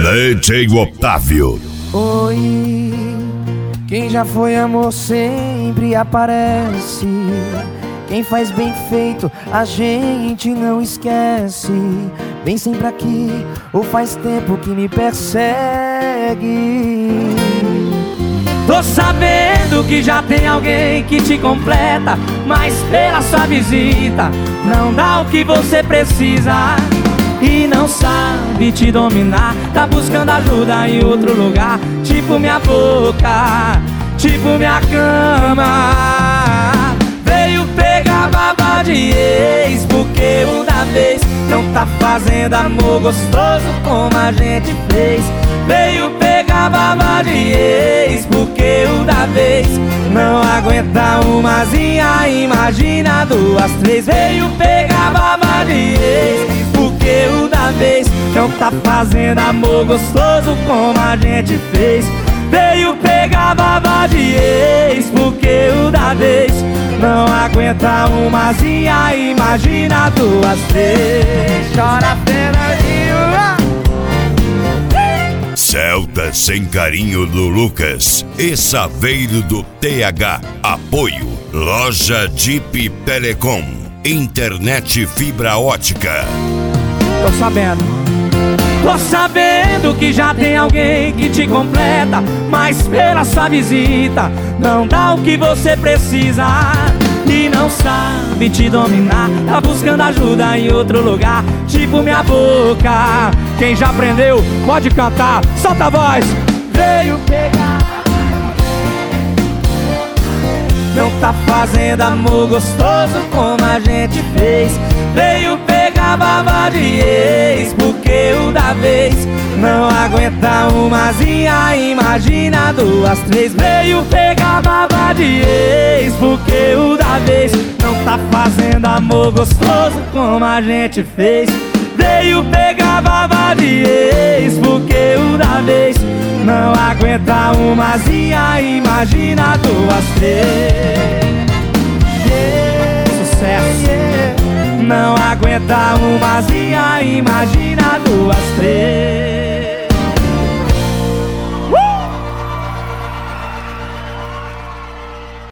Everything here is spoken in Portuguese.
DJ Otávio. Oi, quem já foi amor sempre aparece. Quem faz bem feito a gente não esquece. Vem sempre aqui, ou faz tempo que me persegue. Tô sabendo que já tem alguém que te completa, mas pela sua visita não dá o que você precisa. E não sabe te dominar, tá buscando ajuda em outro lugar. Tipo minha boca, tipo minha cama. Veio pegar baba de ex, porque o da vez não tá fazendo amor gostoso como a gente fez. Veio pegar baba de ex, porque o da vez não aguenta umazinha, imagina duas, três. Veio pegar baba de ex, porque o da vez não tá fazendo amor gostoso como a gente fez. Veio pegar baba de ex, porque o da vez não aguenta umazinha, imagina duas, três. Chora Fernandinho. Celta Sem Carinho do Lucas e Saveiro do TH. Apoio Loja Jeep Telecom, internet fibra ótica. Tô sabendo que já tem alguém que te completa, mas pela sua visita não dá o que você precisa. E não sabe te dominar, tá buscando ajuda em outro lugar. Tipo minha boca, quem já aprendeu pode cantar, solta a voz. Veio pegar, não tá fazendo amor gostoso como a gente fez. Veio pegar baba de ex, porque o da vez não aguenta umazinha, imagina duas, três. Veio pegar baba de ex, porque o da vez não tá fazendo amor gostoso como a gente fez. Veio pegar baba de ex, porque o da vez não aguenta umazinha, imagina duas, três. Sucesso. Yeah. Não aguenta umazinha, imagina duas, três.